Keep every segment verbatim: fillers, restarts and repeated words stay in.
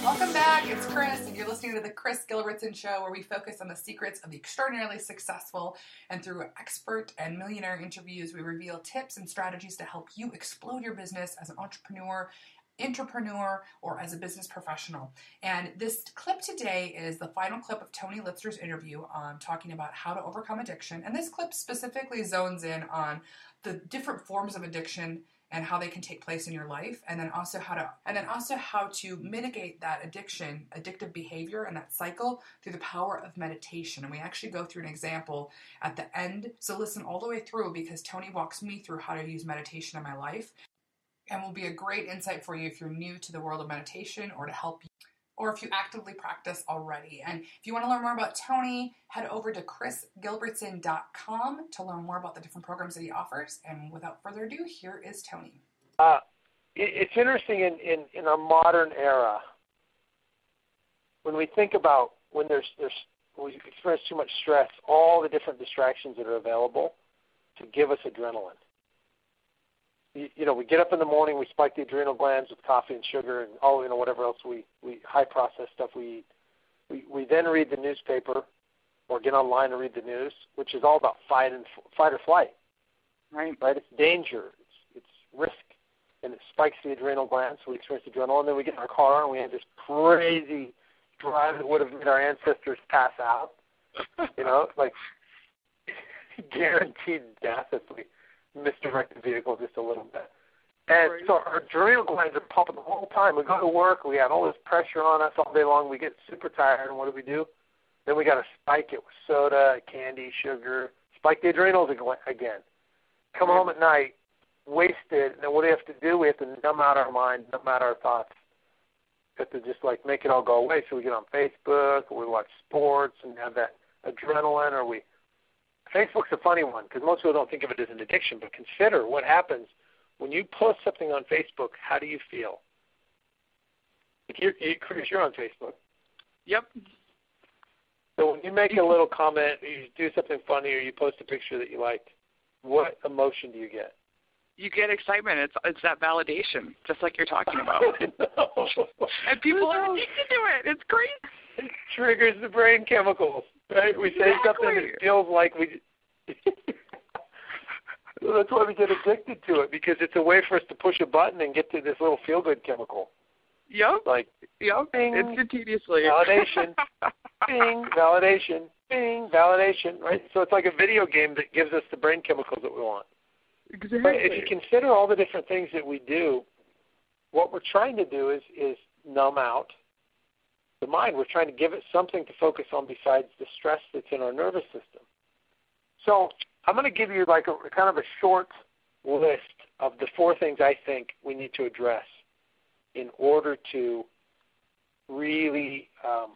Welcome back. It's Chris, and you're listening to The Chris Gilbertson Show, where we focus on the secrets of the extraordinarily successful. And through expert and millionaire interviews, we reveal tips and strategies to help you explode your business as an entrepreneur, entrepreneur, or as a business professional. And this clip today is the final clip of Tony Litzer's interview um, talking about how to overcome addiction. And this clip specifically zones in on the different forms of addiction and how they can take place in your life, and then also how to and then also how to mitigate that addiction, addictive behavior, and that cycle through the power of meditation. And we actually go through an example at the end. So listen all the way through, because Tony walks me through how to use meditation in my life, and will be a great insight for you if you're new to the world of meditation, or to help you, or if you actively practice already. And if you want to learn more about Tony, head over to chris gilbertson dot com to learn more about the different programs that he offers. And without further ado, here is Tony. Uh, it, it's interesting in, in, in our modern era, when we think about when there's, there's when we experience too much stress, all the different distractions that are available to give us adrenaline. You, you know, we get up in the morning, we spike the adrenal glands with coffee and sugar and all, you know, whatever else we, we high processed stuff we eat. We, we then read the newspaper or get online and read the news, which is all about fight and fight or flight. Right. Right? It's danger. It's, it's risk. And it spikes the adrenal glands, so we experience adrenaline. And then we get in our car and we have this crazy drive that would have made our ancestors pass out. You know, like guaranteed death if we misdirect the vehicle just a little bit. And right. So our adrenal glands are pumping the whole time. We go to work, we have all this pressure on us all day long, we get super tired, and what do we do? Then we got to spike it with soda, candy, sugar, spike the adrenals again. Come home at night, wasted, and then what do we have to do? We have to numb out our mind, numb out our thoughts. We have to just like make it all go away. So we get on Facebook, or we watch sports and have that adrenaline, or we Facebook's a funny one because most people don't think of it as an addiction, but consider what happens when you post something on Facebook. How do you feel? Like you're, Chris, you're on Facebook. Yep. So when you make a little comment, or you do something funny, or you post a picture that you like, what emotion do you get? You get excitement. It's it's that validation, just like you're talking about. No. And people are addicted to it. It's great. It triggers the brain chemicals. Right? We say exactly. something that feels like we. That's why we get addicted to it, because it's a way for us to push a button and get to this little feel-good chemical. Yep. Like, yep. Bing, instantaneously. Validation. Bing. Validation. Bing. Validation. Right. So it's like a video game that gives us the brain chemicals that we want. Exactly. But if you consider all the different things that we do, what we're trying to do is is numb out the mind. We're trying to give it something to focus on besides the stress that's in our nervous system. So I'm going to give you like a kind of a short list of the four things I think we need to address in order to really um,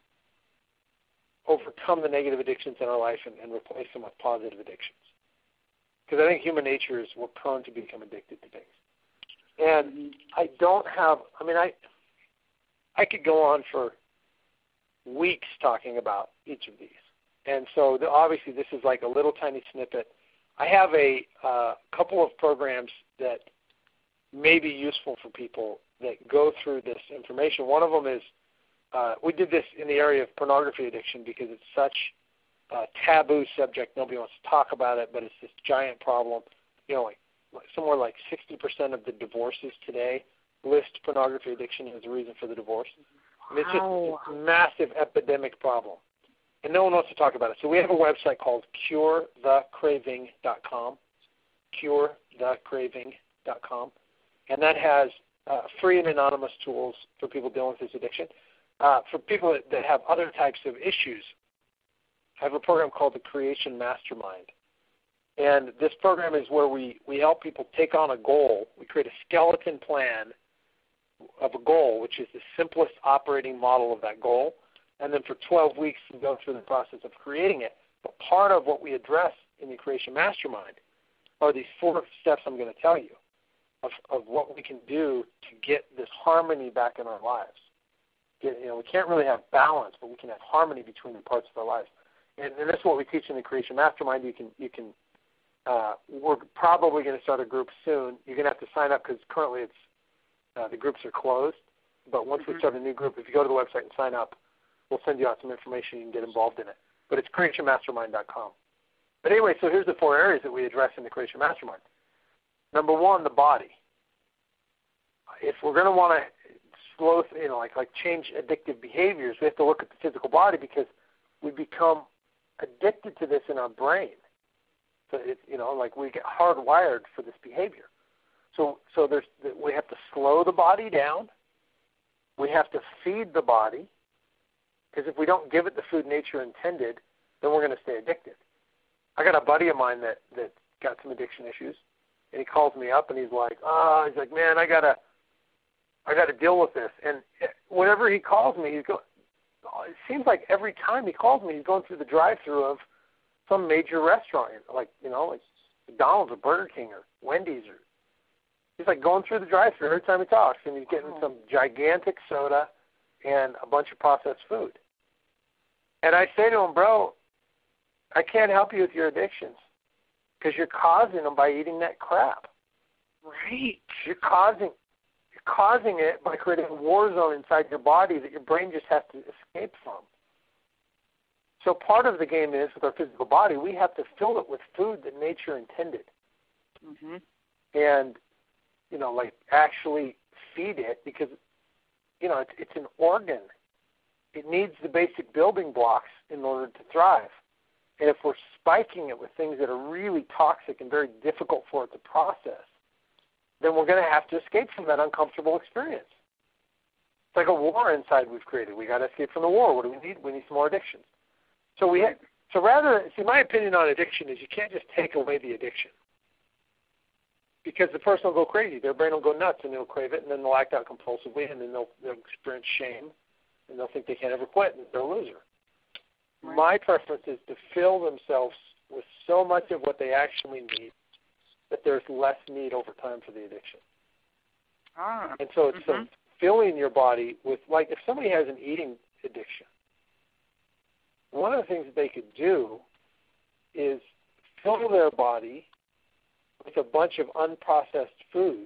overcome the negative addictions in our life and, and replace them with positive addictions. Because I think human nature is we're prone to become addicted to things. And I don't have, I mean, I I could go on for weeks talking about each of these. And so the, obviously this is like a little tiny snippet. I have a uh, couple of programs that may be useful for people that go through this information. One of them is, uh, we did this in the area of pornography addiction because it's such a taboo subject. Nobody wants to talk about it, but it's this giant problem. You know, like somewhere like sixty percent of the divorces today list pornography addiction as the reason for the divorce. I mean, it's just Wow. it's a massive epidemic problem, and no one wants to talk about it. So we have a website called cure the craving dot com, cure the craving dot com, and that has uh, free and anonymous tools for people dealing with this addiction. Uh, for people that, that have other types of issues, I have a program called the Creation Mastermind. And this program is where we, we help people take on a goal. We create a skeleton plan of a goal, which is the simplest operating model of that goal. And then for twelve weeks, we go through the process of creating it. But part of what we address in the Creation Mastermind are these four steps I'm going to tell you of, of what we can do to get this harmony back in our lives. Get, you know, we can't really have balance, but we can have harmony between the parts of our lives. And, and that's what we teach in the Creation Mastermind. You can, you can. Uh, we're probably going to start a group soon. You're going to have to sign up because currently it's uh, the groups are closed. But once Mm-hmm. we start a new group, if you go to the website and sign up, we'll send you out some information. You can get involved in it. But it's creation mastermind dot com. But anyway, so here's the four areas that we address in the Creation Mastermind. Number one, the body. If we're going to want to slow, you know, like like change addictive behaviors, we have to look at the physical body because we become addicted to this in our brain. So it's, you know, like we get hardwired for this behavior. So so there's we have to slow the body down. We have to feed the body, because if we don't give it the food nature intended, then we're going to stay addicted. I got a buddy of mine that, that got some addiction issues, and he calls me up and he's like, oh, he's like, man, I gotta, I gotta deal with this. And whenever he calls me, he's go. It seems like every time he calls me, he's going through the drive-through of some major restaurant, like you know, like McDonald's or Burger King or Wendy's, or he's like going through the drive-through every time he talks, and he's getting some gigantic soda and a bunch of processed food. And I say to him, bro, I can't help you with your addictions because you're causing them by eating that crap. Right. You're causing you're causing it by creating a war zone inside your body that your brain just has to escape from. So part of the game is, with our physical body, we have to fill it with food that nature intended. Mm-hmm. And, you know, like actually feed it because, you know, it's, it's an organ. It needs the basic building blocks in order to thrive. And if we're spiking it with things that are really toxic and very difficult for it to process, then we're going to have to escape from that uncomfortable experience. It's like a war inside we've created. We got to escape from the war. What do we need? We need some more addictions. So we ha- so rather, see, my opinion on addiction is you can't just take away the addiction, because the person will go crazy. Their brain will go nuts, and they'll crave it, and then they'll act out compulsively, and then they'll, they'll experience shame, and they'll think they can't ever quit, and they're a loser. Right. My preference is to fill themselves with so much of what they actually need that there's less need over time for the addiction. Ah. And so it's mm-hmm. so filling your body with, like, if somebody has an eating addiction, one of the things that they could do is fill their body with a bunch of unprocessed foods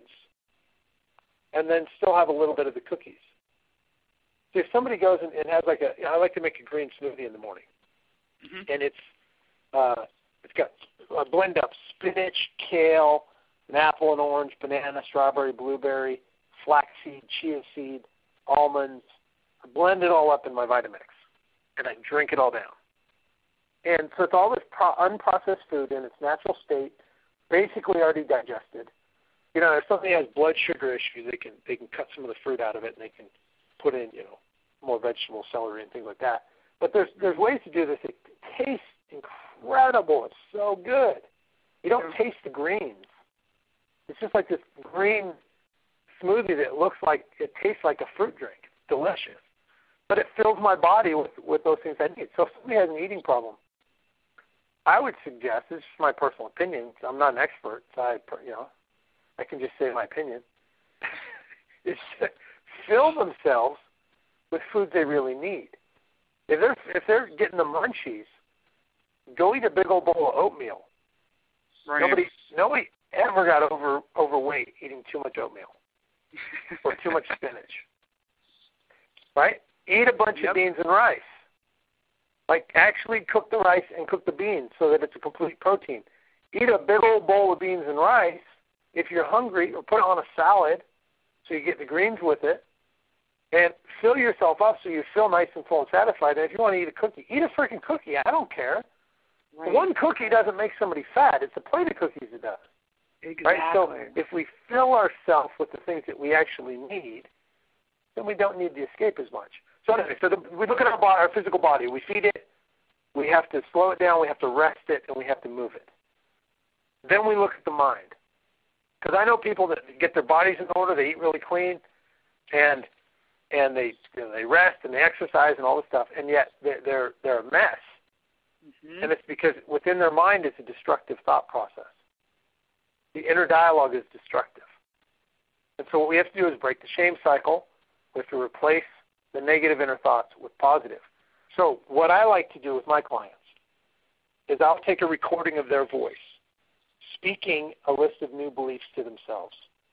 and then still have a little bit of the cookies. So if somebody goes and, and has like a, you know, I like to make a green smoothie in the morning, mm-hmm. and it's uh, it's got a blend up spinach, kale, an apple, an orange, banana, strawberry, blueberry, flaxseed, chia seed, almonds. I blend it all up in my Vitamix, and I drink it all down. And so it's all this pro- unprocessed food in its natural state, basically already digested. You know, if somebody has blood sugar issues, they can they can cut some of the fruit out of it, and they can put in, you know, more vegetable, celery, and things like that. But there's there's ways to do this. It tastes incredible. It's so good. You don't taste the greens. It's just like this green smoothie that looks like, it tastes like a fruit drink. It's delicious. But it fills my body with, with those things I need. So if somebody has an eating problem, I would suggest, this is my personal opinion, I'm not an expert, so I, you know, I can just say my opinion, is fill themselves with foods they really need. If they're, if they're getting the munchies, go eat a big old bowl of oatmeal. Right. Nobody, nobody ever got over overweight eating too much oatmeal or too much spinach. Right? Eat a bunch yep. of beans and rice. Like, actually cook the rice and cook the beans so that it's a complete protein. Eat a big old bowl of beans and rice if you're hungry, or put it on a salad so you get the greens with it, and fill yourself up so you feel nice and full and satisfied. And if you want to eat a cookie, eat a freaking cookie. I don't care. Right. One cookie doesn't make somebody fat. It's a plate of cookies that does. Exactly. Right? So if we fill ourselves with the things that we actually need, then we don't need to escape as much. So anyway, so the, we look at our, body, our physical body. We feed it. We have to slow it down. We have to rest it, and we have to move it. Then we look at the mind. Because I know people that get their bodies in order, they eat really clean, and and they you know, they rest and they exercise and all this stuff, and yet they're they're, they're a mess. Mm-hmm. And it's because within their mind is a destructive thought process. The inner dialogue is destructive. And so what we have to do is break the shame cycle. We have to replace the negative inner thoughts with positive. So what I like to do with my clients is I'll take a recording of their voice, speaking a list of new beliefs to themselves.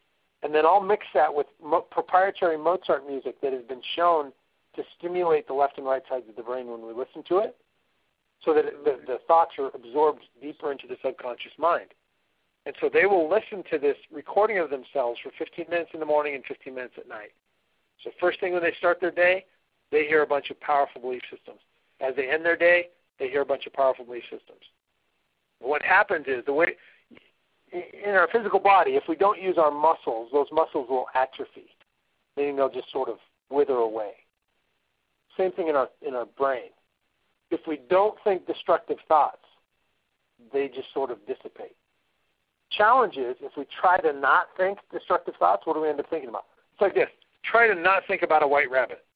and then I'll mix that with mo- proprietary Mozart music that has been shown to stimulate the left and right sides of the brain when we listen to it, so that it, the, the thoughts are absorbed deeper into the subconscious mind. And so they will listen to this recording of themselves for fifteen minutes in the morning and fifteen minutes at night. So first thing when they start their day, they hear a bunch of powerful belief systems. As they end their day, they hear a bunch of powerful belief systems. And what happens is, the way in our physical body, if we don't use our muscles, those muscles will atrophy, meaning they'll just sort of wither away. Same thing in our in our brain. If we don't think destructive thoughts, they just sort of dissipate. Challenge is, if we try to not think destructive thoughts, what do we end up thinking about? It's like this. Try to not think about a white rabbit.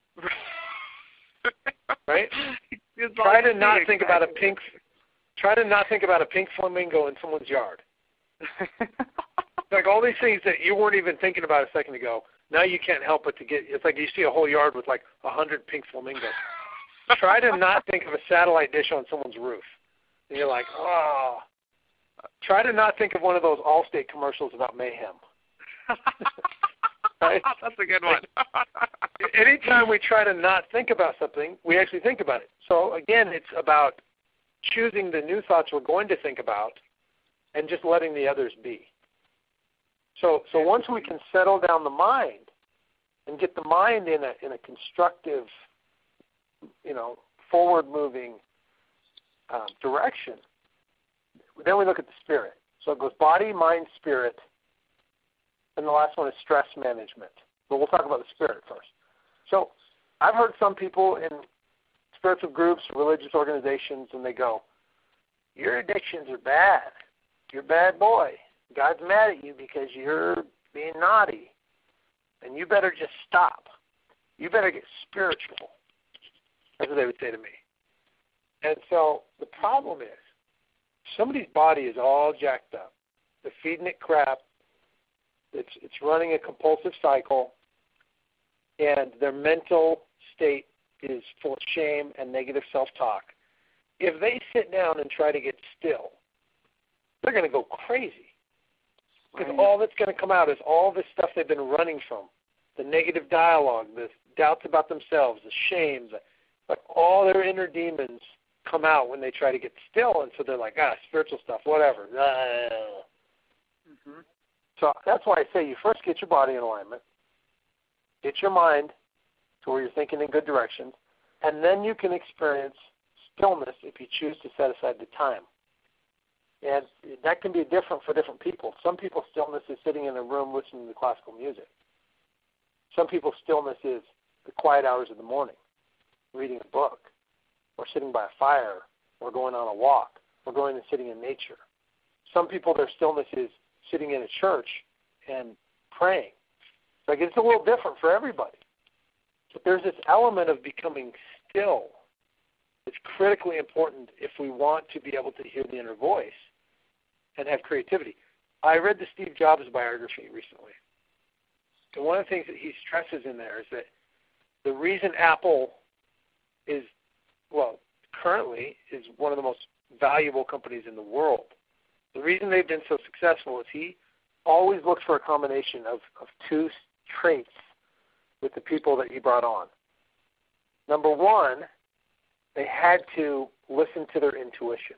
Right? Try to not think about a pink try to not think about a pink flamingo in someone's yard. Like all these things that you weren't even thinking about a second ago, now you can't help but to get, it's like you see a whole yard with like a hundred pink flamingos. Try to not think of a satellite dish on someone's roof. And you're like, oh. Try to not think of one of those Allstate commercials about mayhem. Right? That's a good one. Anytime we try to not think about something, we actually think about it. So again, it's about choosing the new thoughts we're going to think about and just letting the others be. So so once we can settle down the mind and get the mind in a in a constructive, you know, forward-moving um, direction, then we look at the spirit. So it goes body, mind, spirit, and the last one is stress management. But we'll talk about the spirit first. So I've heard some people in spiritual groups, religious organizations, and they go, your addictions are bad. You're a bad boy. God's mad at you because you're being naughty, and you better just stop. You better get spiritual. That's what they would say to me. And so the problem is, somebody's body is all jacked up. They're feeding it crap. It's it's running a compulsive cycle, and their mental state is full of shame and negative self-talk. If they sit down and try to get still, they're going to go crazy. Because Right. all that's going to come out is all this stuff they've been running from, the negative dialogue, the doubts about themselves, the shame, the, like all their inner demons come out when they try to get still, and so they're like, ah, spiritual stuff, whatever. Mm-hmm. So that's why I say you first get your body in alignment, get your mind to where you're thinking in good directions, and then you can experience stillness if you choose to set aside the time. And that can be different for different people. Some people, stillness is sitting in a room listening to classical music. Some people, stillness is the quiet hours of the morning, reading a book, or sitting by a fire, or going on a walk, or going and sitting in nature. Some people, their stillness is sitting in a church and praying. Like it's a little different for everybody. But there's this element of becoming still. It's critically important if we want to be able to hear the inner voice and have creativity. I read the Steve Jobs biography recently. And one of the things that he stresses in there is that the reason Apple is, well, currently is one of the most valuable companies in the world. The reason they've been so successful is he always looked for a combination of, of two traits with the people that he brought on. Number one, they had to listen to their intuition,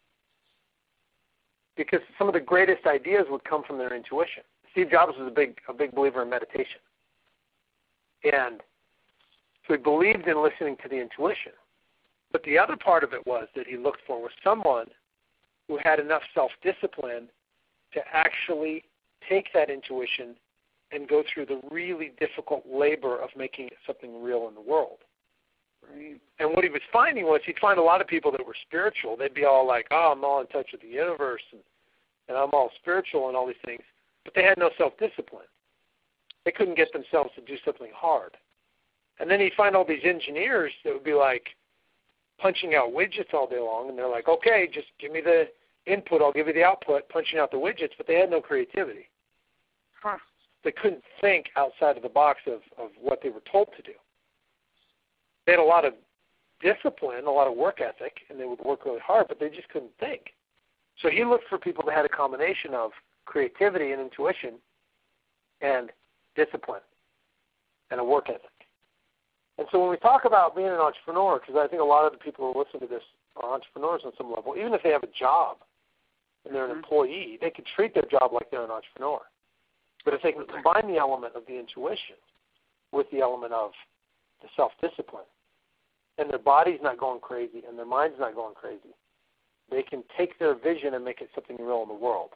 because some of the greatest ideas would come from their intuition. Steve Jobs was a big a big believer in meditation. And so he believed in listening to the intuition. But the other part of it was that he looked for was someone who had enough self-discipline to actually take that intuition and go through the really difficult labor of making it something real in the world. Right. And what he was finding was he'd find a lot of people that were spiritual. They'd be all like, oh, I'm all in touch with the universe, and, and I'm all spiritual and all these things. But they had no self-discipline. They couldn't get themselves to do something hard. And then he'd find all these engineers that would be like punching out widgets all day long, and they're like, okay, just give me the input, I'll give you the output, punching out the widgets, but they had no creativity. Huh. They couldn't think outside of the box of, of what they were told to do. They had a lot of discipline, a lot of work ethic, and they would work really hard, but they just couldn't think. So he looked for people that had a combination of creativity and intuition, and discipline and a work ethic. And so when we talk about being an entrepreneur, because I think a lot of the people who listen to this are entrepreneurs on some level, even if they have a job and they're an Mm-hmm. employee, they could treat their job like they're an entrepreneur. But if they can combine the element of the intuition with the element of the self-discipline, and their body's not going crazy and their mind's not going crazy, they can take their vision and make it something real in the world.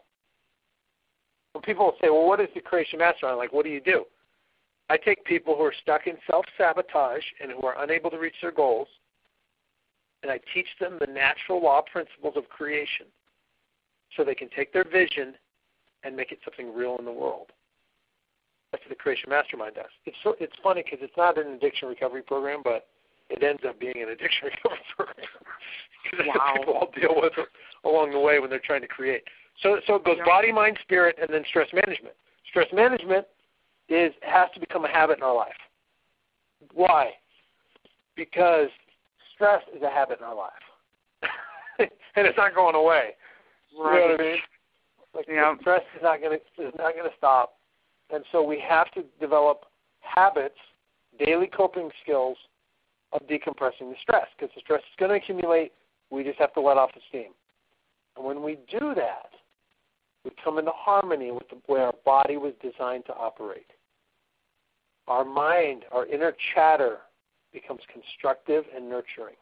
When people say, well, what is the Creation Mastermind? Like, what do you do? I take people who are stuck in self-sabotage and who are unable to reach their goals, and I teach them the natural law principles of creation so they can take their vision and make it something real in the world. That's what the Creation Mastermind does. It's so, it's funny because it's not an addiction recovery program, but it ends up being an addiction recovery program because that's Wow. what people all deal with along the way when they're trying to create. So, so it goes Yeah. body, mind, spirit, and then stress management. Stress management is has to become a habit in our life. Why? Because stress is a habit in our life, and it's not going away. Right. You know what I mean? Like Yeah. stress is not going to is not going to stop, and so we have to develop habits, daily coping skills of decompressing the stress, because the stress is going to accumulate. We just have to let off the steam, and when we do that, we come into harmony with the way our body was designed to operate. Our mind, our inner chatter, becomes constructive and nurturing.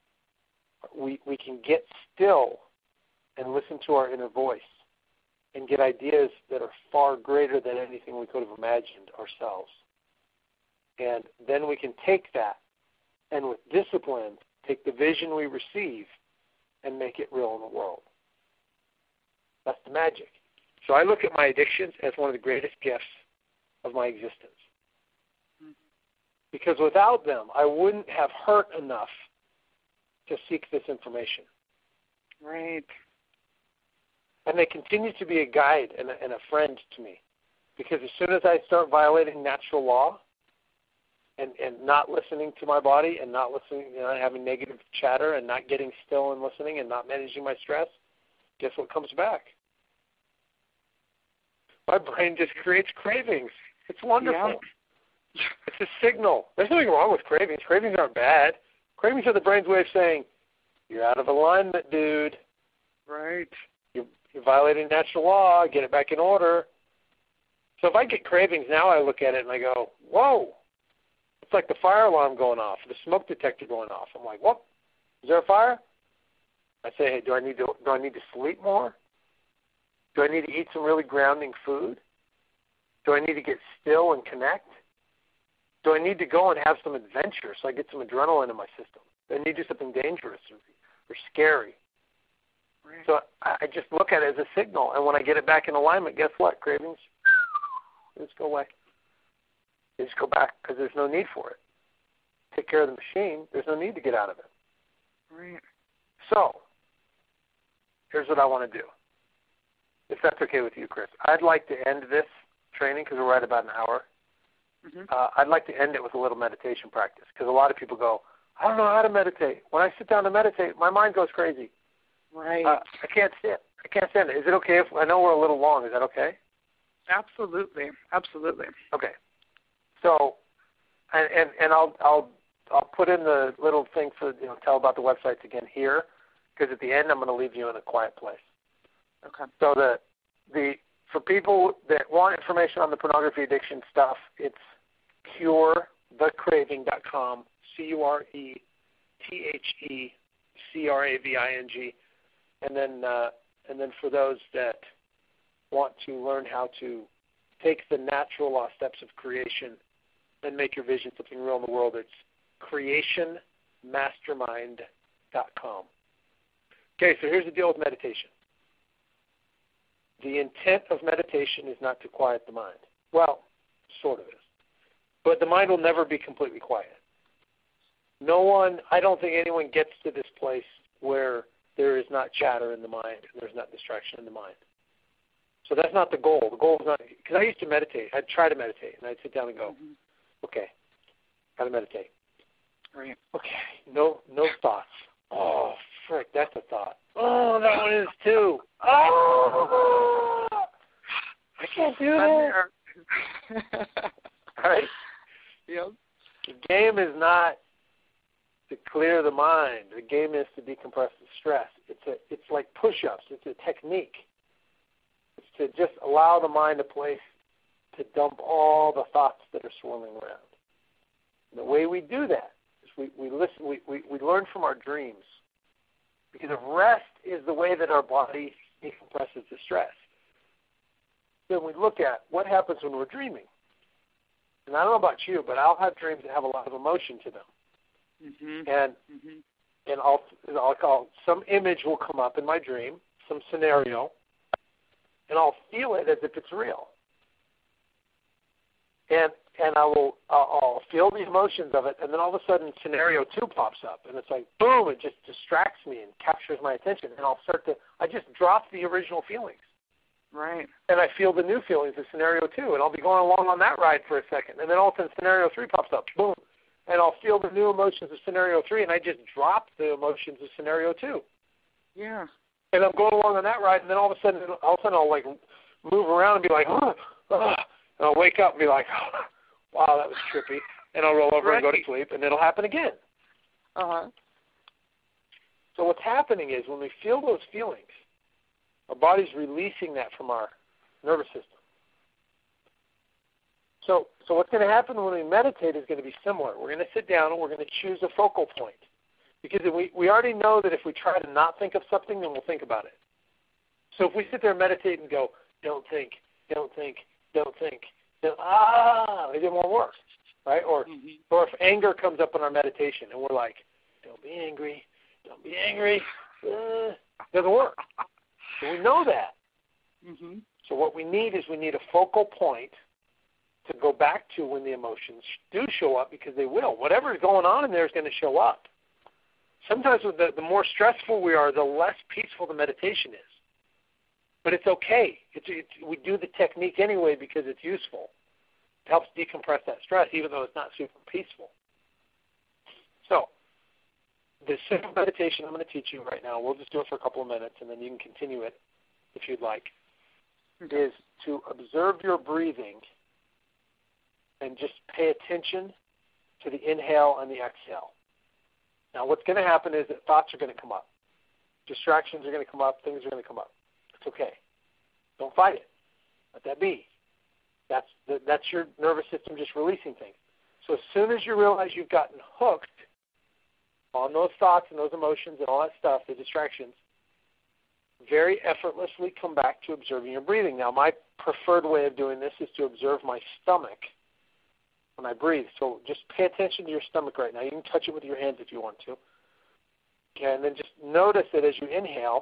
We we can get still and listen to our inner voice and get ideas that are far greater than anything we could have imagined ourselves. And then we can take that and with discipline take the vision we receive and make it real in the world. That's the magic. So I look at my addictions as one of the greatest gifts of my existence. Because without them, I wouldn't have hurt enough to seek this information. Right. And they continue to be a guide and a, and a friend to me. Because as soon as I start violating natural law and, and not listening to my body and not listening, you know, having negative chatter and not getting still and listening and not managing my stress, guess what comes back? My brain just creates cravings. It's wonderful. Yeah. It's a signal. There's nothing wrong with cravings. Cravings aren't bad. Cravings are the brain's way of saying, you're out of alignment, dude. Right. You're, you're violating natural law. Get it back in order. So if I get cravings now, I look at it and I go, whoa. It's like the fire alarm going off, the smoke detector going off. I'm like, what? Is there a fire? I say, hey, do I need to do I need to sleep more? Do I need to eat some really grounding food? Do I need to get still and connect? Do I need to go and have some adventure so I get some adrenaline in my system? Do I need to do something dangerous or, or scary? Right. So I, I just look at it as a signal, and when I get it back in alignment, guess what? Cravings, they just go away. They just go back because there's no need for it. Take care of the machine. There's no need to get out of it. Right. So here's what I want to do, if that's okay with you, Chris. I'd like to end this training because we're right about an hour. Mm-hmm. Uh, I'd like to end it with a little meditation practice because a lot of people go, I don't know how to meditate. When I sit down to meditate, my mind goes crazy. Right. Uh, I can't stand. I can't stand it. Is it okay if I know we're a little long? Is that okay? Absolutely. Absolutely. Okay. So, and and, and I'll I'll I'll put in the little thing for you know tell about the websites again here because at the end I'm going to leave you in a quiet place. Okay. So the the for people that want information on the pornography addiction stuff, it's cure the craving dot com, C U R E T H E C R A V I N G. And then uh, and then for those that want to learn how to take the natural law steps of creation and make your vision something real in the world, it's creation mastermind dot com. Okay, so here's the deal with meditation. The intent of meditation is not to quiet the mind. Well, sort of is. But the mind will never be completely quiet. No one, I don't think anyone gets to this place where there is not chatter in the mind and there's not distraction in the mind. So that's not the goal. The goal is not, because I used to meditate. I'd try to meditate, and I'd sit down and go, Mm-hmm. okay, got to meditate. Right. Okay, no no thoughts. Oh, frick, that's a thought. Oh, that one is too. Oh, I can't do that. Right? Yep. The game is not to clear the mind. The game is to decompress the stress. It's a, it's like push-ups. It's a technique. It's to just allow the mind a place to dump all the thoughts that are swirling around. And the way we do that is we, we listen. We, we, we learn from our dreams, because rest is the way that our body decompresses the stress. Then we look at what happens when we're dreaming. And I don't know about you, but I'll have dreams that have a lot of emotion to them. Mm-hmm. And mm-hmm. and I'll I'll call some image will come up in my dream, some scenario, and I'll feel it as if it's real. And and I will I'll, I'll feel the emotions of it, and then all of a sudden scenario two pops up, and it's like boom, it just distracts me and captures my attention, and I'll start to I just drop the original feelings. Right. And I feel the new feelings of scenario two, and I'll be going along on that ride for a second, and then all of a sudden scenario three pops up, boom, and I'll feel the new emotions of scenario three, and I just drop the emotions of scenario two. Yeah. And I'm going along on that ride, and then all of a sudden, all of a sudden I'll like move around and be like, oh, oh, and I'll wake up and be like, oh, wow, that was trippy, and I'll roll over right. and go to sleep, and it'll happen again. Uh-huh. So what's happening is when we feel those feelings, our body's releasing that from our nervous system. So, so what's going to happen when we meditate is going to be similar. We're going to sit down and we're going to choose a focal point. Because if we, we already know that if we try to not think of something, then we'll think about it. So if we sit there and meditate and go, don't think, don't think, don't think, don't, ah, it won't work, right? Or, mm-hmm. or if anger comes up in our meditation and we're like, don't be angry, don't be angry, uh, doesn't work. So we know that. Mm-hmm. So what we need is we need a focal point to go back to when the emotions do show up, because they will. Whatever is going on in there is going to show up. Sometimes the, the more stressful we are, the less peaceful the meditation is. But it's okay. It's, it's, we do the technique anyway because it's useful. It helps decompress that stress, even though it's not super peaceful. So the simple meditation I'm going to teach you right now, we'll just do it for a couple of minutes, and then you can continue it if you'd like, okay. is to observe your breathing and just pay attention to the inhale and the exhale. Now, what's going to happen is that thoughts are going to come up. Distractions are going to come up. Things are going to come up. It's okay. Don't fight it. Let that be. That's, the, that's your nervous system just releasing things. So as soon as you realize you've gotten hooked on those thoughts and those emotions and all that stuff, the distractions, very effortlessly come back to observing your breathing. Now, my preferred way of doing this is to observe my stomach when I breathe. So just pay attention to your stomach right now. You can touch it with your hands if you want to. Okay, and then just notice that as you inhale,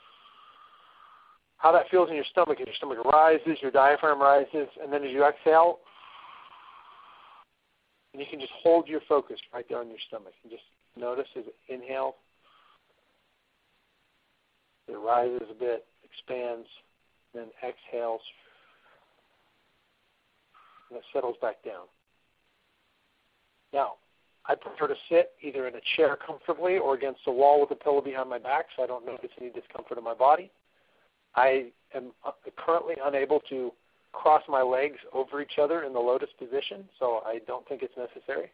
how that feels in your stomach. As your stomach rises, your diaphragm rises, and then as you exhale, and you can just hold your focus right there on your stomach. And just notice as it inhales, it rises a bit, expands, then exhales, and it settles back down. Now, I prefer to sit either in a chair comfortably or against a wall with a pillow behind my back so I don't notice any discomfort in my body. I am currently unable to cross my legs over each other in the lotus position, so I don't think it's necessary.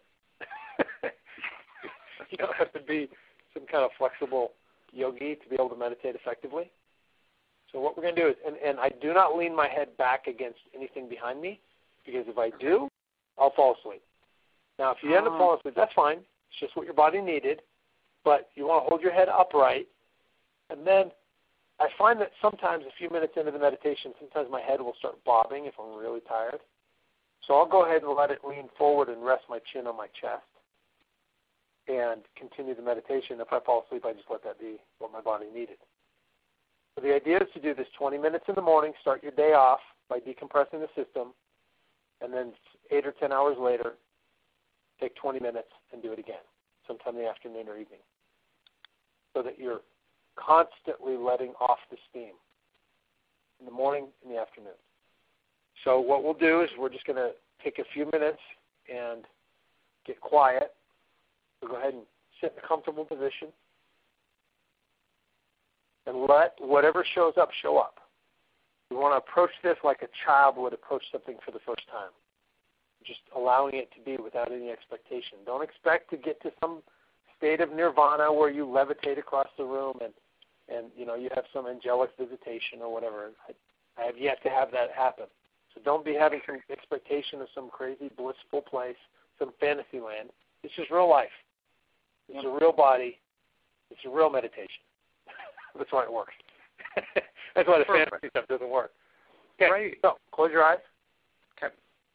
You don't have to be some kind of flexible yogi to be able to meditate effectively. So what we're going to do is, and, and I do not lean my head back against anything behind me, because if I do, I'll fall asleep. Now, if you end up falling asleep, that's fine. It's just what your body needed. But you want to hold your head upright. And then I find that sometimes a few minutes into the meditation, sometimes my head will start bobbing if I'm really tired. So I'll go ahead and let it lean forward and rest my chin on my chest and continue the meditation. If I fall asleep, I just let that be what my body needed. So the idea is to do this twenty minutes in the morning, start your day off by decompressing the system, and then eight or ten hours later, take twenty minutes and do it again, sometime in the afternoon or evening, so that you're constantly letting off the steam in the morning and the afternoon. So what we'll do is we're just going to take a few minutes and get quiet. So go ahead and sit in a comfortable position and let whatever shows up show up. We want to approach this like a child would approach something for the first time, just allowing it to be without any expectation. Don't expect to get to some state of nirvana where you levitate across the room and, and you know, you have some angelic visitation or whatever. I, I have yet to have that happen. So don't be having some expectation of some crazy blissful place, some fantasy land. This is real life. This is a real body. It's a real meditation. That's why it works. That's why the Perfect. fantasy stuff doesn't work. Okay, Right. so close your eyes. Okay.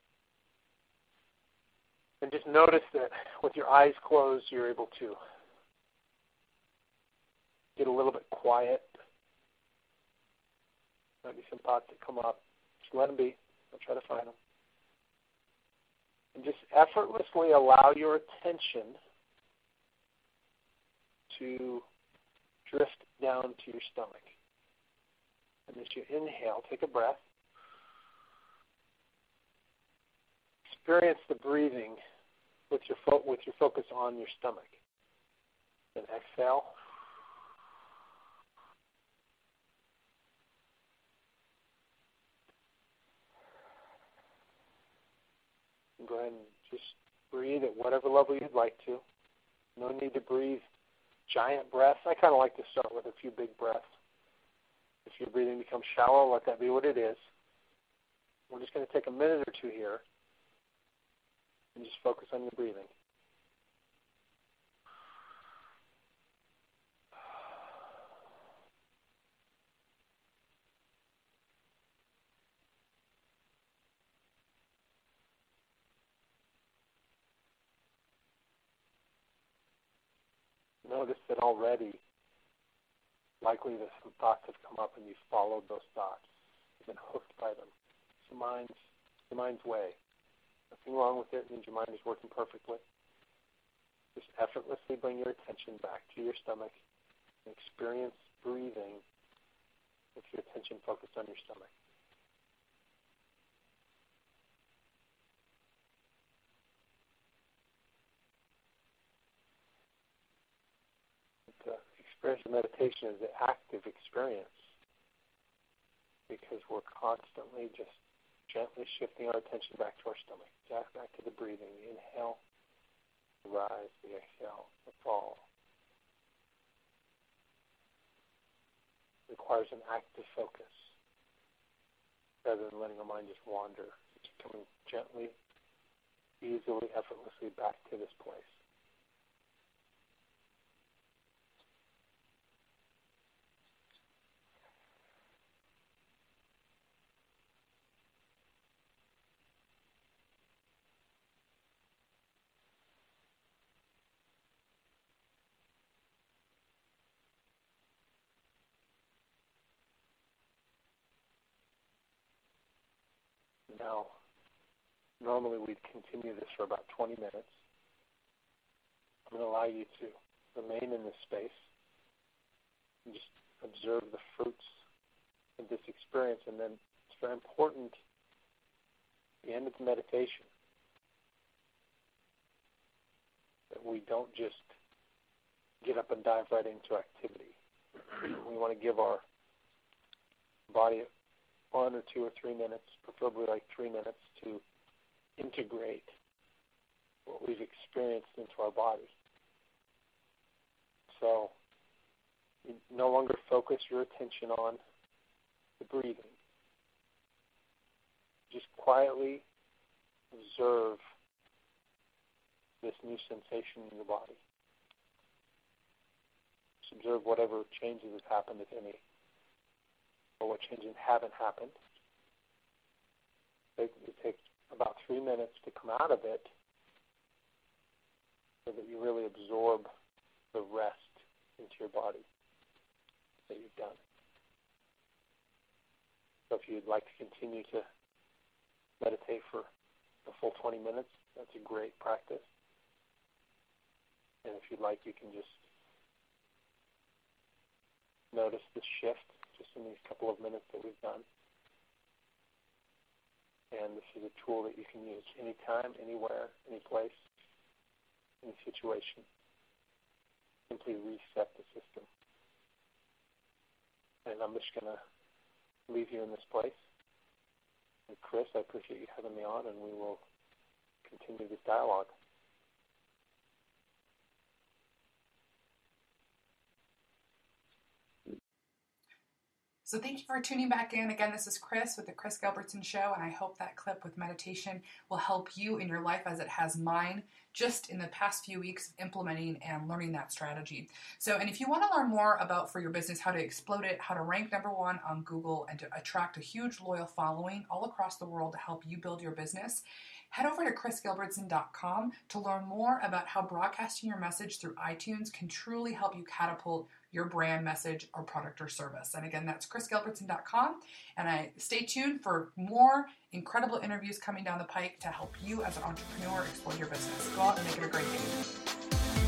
And just notice that with your eyes closed, you're able to get a little bit quiet. Might be some thoughts that come up. Just let them be. Don't try to find them. And just effortlessly allow your attention to drift down to your stomach. And as you inhale, take a breath. Experience the breathing with your fo- with your focus on your stomach. Then exhale. And go ahead and just breathe at whatever level you'd like to. No need to breathe giant breaths. I kind of like to start with a few big breaths. If your breathing becomes shallow, let that be what it is. We're just going to take a minute or two here and just focus on your breathing. Notice that already likely that some thoughts have come up and you've followed those thoughts. You've been hooked by them. It's your mind's, your mind's way. Nothing wrong with it. It means your mind is working perfectly. Just effortlessly bring your attention back to your stomach and experience breathing with your attention focused on your stomach. The experience of meditation is an active experience because we're constantly just gently shifting our attention back to our stomach, back to the breathing, the inhale, the rise, the exhale, the fall. It requires an active focus rather than letting our mind just wander. It's coming gently, easily, effortlessly back to this place. Now, normally we'd continue this for about twenty minutes. I'm going to allow you to remain in this space and just observe the fruits of this experience. And then it's very important at the end of the meditation that we don't just get up and dive right into activity. We want to give our body one or two or three minutes, preferably like three minutes, to integrate what we've experienced into our body. So you no longer focus your attention on the breathing. Just quietly observe this new sensation in your body. Just observe whatever changes have happened, if any, or what changes haven't happened. It, it takes about three minutes to come out of it so that you really absorb the rest into your body that you've done. So if you'd like to continue to meditate for the full twenty minutes, that's a great practice. And if you'd like, you can just notice the shift just in these couple of minutes that we've done. And this is a tool that you can use anytime, anywhere, any place, any situation. Simply reset the system. And I'm just going to leave you in this place. And Chris, I appreciate you having me on, and we will continue this dialogue. So thank you for tuning back in. Again, this is Chris with the Chris Gilbertson Show, and I hope that clip with meditation will help you in your life as it has mine just in the past few weeks of implementing and learning that strategy. So, and if you want to learn more about for your business, how to explode it, how to rank number one on Google, and to attract a huge loyal following all across the world to help you build your business, head over to chris gilbertson dot com to learn more about how broadcasting your message through iTunes can truly help you catapult your brand, message, or product or service. And again, that's chris gilbertson dot com. And I stay tuned for more incredible interviews coming down the pike to help you as an entrepreneur explode your business. Go out and make it a great day.